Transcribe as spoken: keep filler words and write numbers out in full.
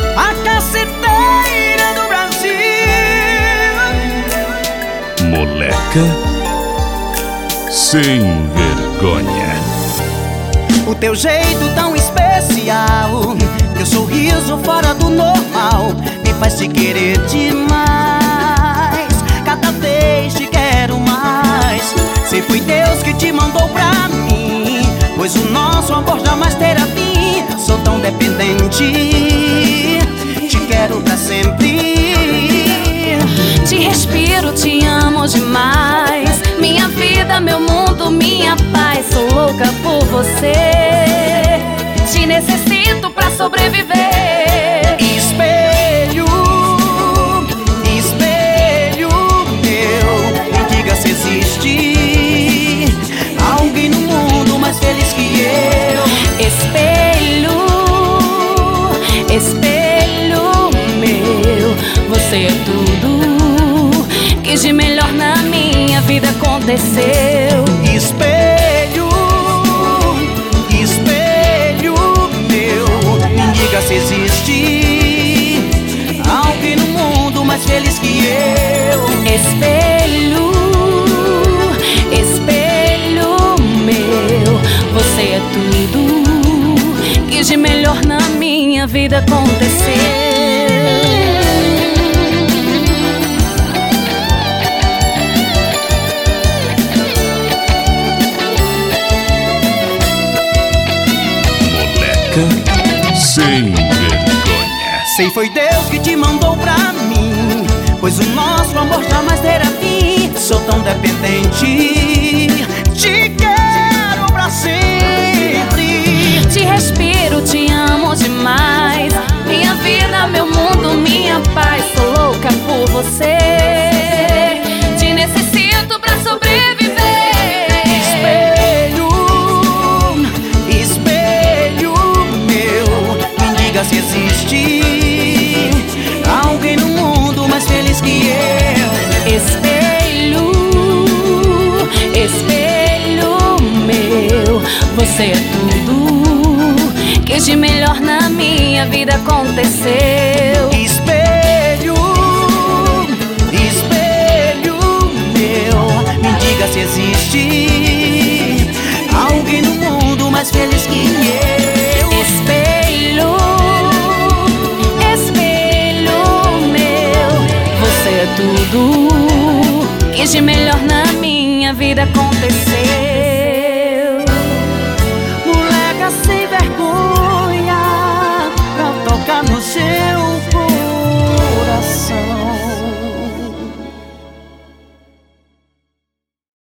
a caceteira do Brasil. Moleca sem vergonha. O teu jeito tão especial, teu sorriso fora do normal, me faz te querer demais. Cada vez te quero mais. Se foi Deus que te mandou pra mim, pois o nosso amor jamais terá fim. Sou tão dependente, te quero pra sempre. Te respiro, te amo demais. Minha vida, meu mundo, minha paz. Sou louca por você, te necessito pra sobreviver. Espelho, espelho meu, me diga se existe alguém no mundo mais feliz que eu. Espelho, espelho meu, você é tudo que de melhor na minha vida aconteceu. Espelho, espelho meu, me diga se existe alguém no mundo mais feliz que eu. Espelho, espelho meu, você é tudo que de melhor na minha vida aconteceu. Sem vergonha. Sei foi Deus que te mandou pra mim, pois o nosso amor jamais terá fim. Sou tão dependente, te quero pra sempre. Te respiro, te amo demais. Minha vida, meu mundo, minha paz. Sou louca por você, te necessito pra sobreviver. Se existe alguém no mundo mais feliz que eu. Espelho, espelho meu, você é tudo que de melhor na minha vida aconteceu. Espelho, espelho meu, me diga se existe alguém no mundo mais feliz que eu. Espelho, tudo que de melhor na minha vida aconteceu.